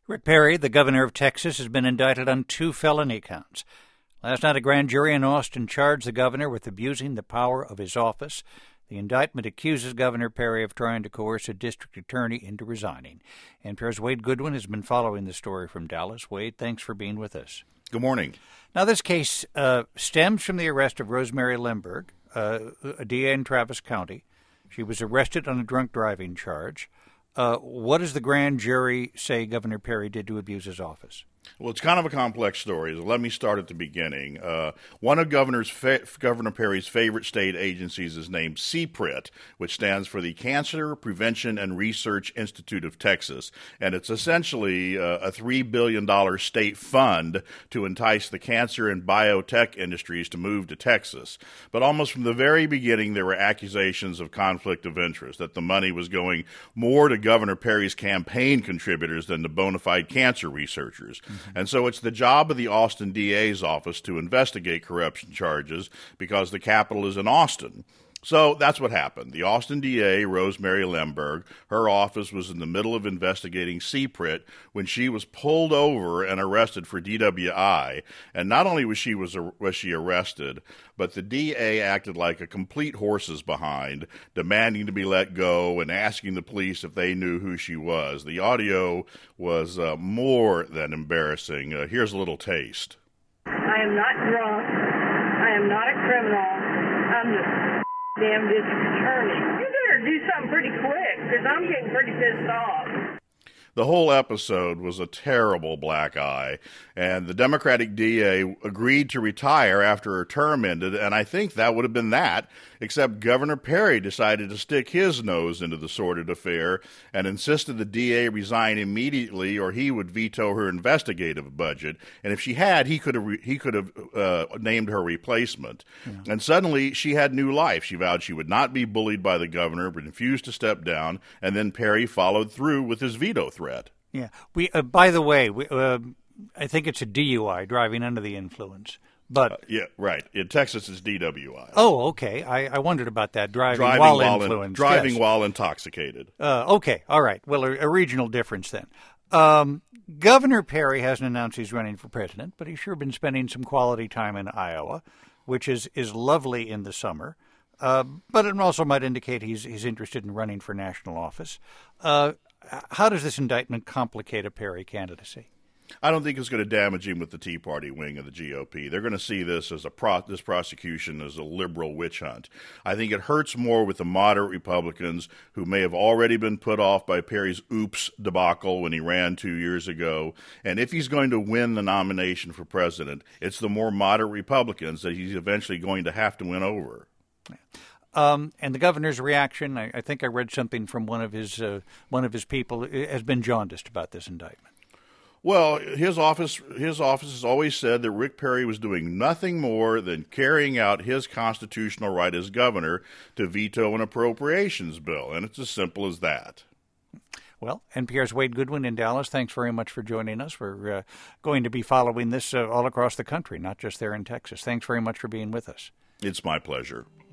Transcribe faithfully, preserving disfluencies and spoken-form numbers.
Rick Perry, the governor of Texas, has been indicted on two felony counts. Last night, a grand jury in Austin charged the governor with abusing the power of his office. The indictment accuses Governor Perry of trying to coerce a district attorney into resigning. N P R's Wade Goodwin has been following the story from Dallas. Wade, thanks for being with us. Good morning. Now, this case uh, stems from the arrest of Rosemary Lemberg, uh, a D A in Travis County. She was arrested on a drunk driving charge. Uh, what does the grand jury say Governor Perry did to abuse his office? Well, it's kind of a complex story. So let me start at the beginning. Uh, one of Governor's fa- Governor Perry's favorite state agencies is named C P R I T, which stands for the Cancer Prevention and Research Institute of Texas. And it's essentially uh, a three billion dollars state fund to entice the cancer and biotech industries to move to Texas. But almost from the very beginning, there were accusations of conflict of interest, that the money was going more to Governor Perry's campaign contributors than to bona fide cancer researchers. Mm-hmm. And so it's the job of the Austin D A's office to investigate corruption charges because the capital is in Austin. So that's what happened. The Austin D A, Rosemary Lemberg, her office was in the middle of investigating C P R I T when she was pulled over and arrested for D W I. And not only was she was was she arrested, but the D A acted like a complete horse's behind, demanding to be let go and asking the police if they knew who she was. The audio was uh, more than embarrassing. Uh, here's a little taste. I am not drunk. I am not a criminal. I'm just damn district attorney. You better do something pretty quick, because I'm getting pretty pissed off. The whole episode was a terrible black eye, and the Democratic D A agreed to retire after her term ended, and I think that would have been that, except Governor Perry decided to stick his nose into the sordid affair and insisted the D A resign immediately or he would veto her investigative budget, and if she had, he could have re- he could have uh, named her replacement. Yeah. And suddenly, she had new life. She vowed she would not be bullied by the governor, but refused to step down, and then Perry followed through with his veto threat. Yeah. We. Uh, by the way, we, uh, I think it's a D U I, driving under the influence. But uh, yeah, right. In Texas, it's D W I. Oh, okay. I, I wondered about that, driving, driving while, while influenced. In, driving yes. while intoxicated. Uh, okay. All right. Well, a, a regional difference then. Um, Governor Perry hasn't announced he's running for president, but he's sure been spending some quality time in Iowa, which is, is lovely in the summer. Uh, but it also might indicate he's he's interested in running for national office. Uh, how does this indictment complicate a Perry candidacy? I don't think it's going to damage him with the Tea Party wing of the G O P. They're going to see this as a pro- this prosecution as a liberal witch hunt. I think it hurts more with the moderate Republicans who may have already been put off by Perry's oops debacle when he ran two years ago. And if he's going to win the nomination for president, it's the more moderate Republicans that he's eventually going to have to win over. Um, and the governor's reaction, I, I think I read something from one of his uh, one of his people, has been jaundiced about this indictment. Well, his office his office has always said that Rick Perry was doing nothing more than carrying out his constitutional right as governor to veto an appropriations bill, and it's as simple as that. Well, N P R's Wade Goodwin in Dallas, thanks very much for joining us. We're uh, going to be following this uh, all across the country, not just there in Texas. Thanks very much for being with us. It's my pleasure.